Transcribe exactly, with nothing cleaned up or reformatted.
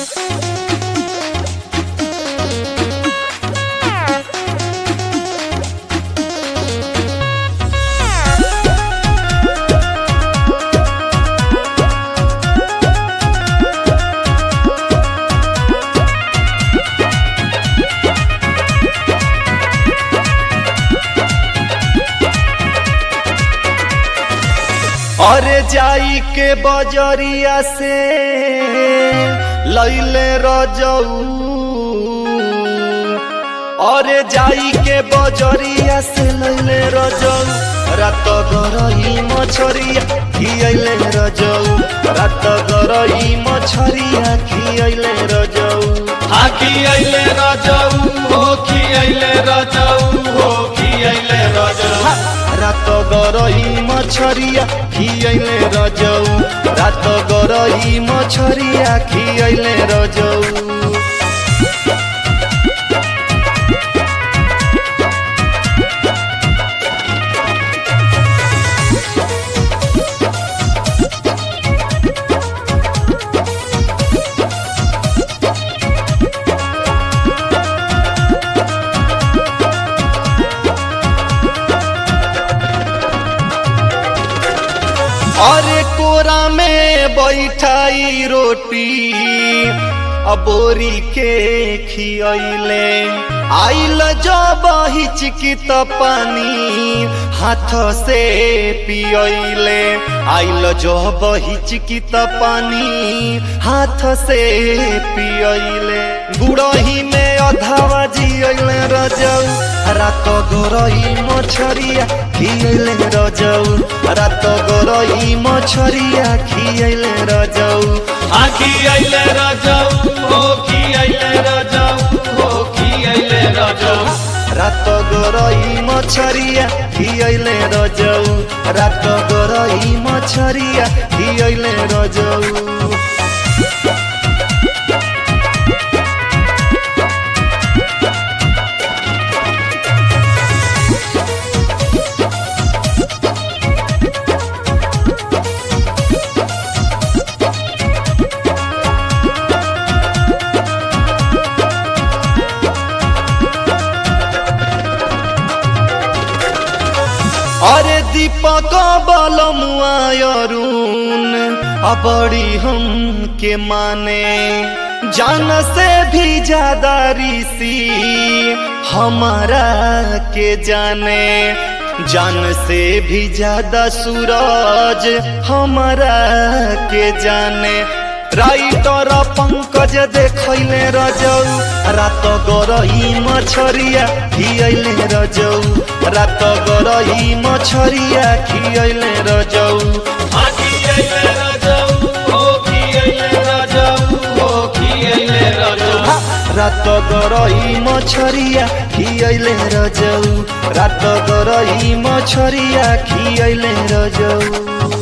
अरे जाई के बजरिया से लैले रजऊ, अरे जाई के बजरिया से लैले रजऊ, रात गरई मछरिया खियैले रजऊ, रात गरई मछरिया खियैले रजऊ, हा खियैले रजऊ हो खियैले रजऊ हो खियैले रजऊ, रात गरई मछरिया खियैले रजऊ, रात गरई मछरिया खियैले रजऊ। अरे कोरा में बैठाई रोटी अबोरी के खियैले, आइल जब हिचकित पानी हाथ से पियैले, आइल जब हिचकित पानी हाथ से पियैले, गुड़ही में अधावा जियैले रजऊ, रात गरई मछरिया खियैले रजऊ, रात गरई मछरिया खियैले रजऊ, हा खियैले रजऊ हो खियैले रजऊ हो खियैले रजऊ, रात गरई मछरिया खियैले रजऊ, रात गरई मछरिया खियैले रजऊ। अरे दीपक बलमुआ अरुण अबड़ी हम के माने, जान से भी ज्यादा ऋषि हमारा के जाने, जान से भी ज्यादा सूरज हमारा के जाने, राइटर पंकज देखैले रजऊ, रात गरई मछरिया खियैले रजऊ, रात गरई मछरिया खियैले रजऊ, हा खियैले रजऊ हो खियैले रजऊ हो खियैले रजऊ, रात गरई मछरिया खियैले रजऊ, रात गरई मछरिया खियैले रजऊ।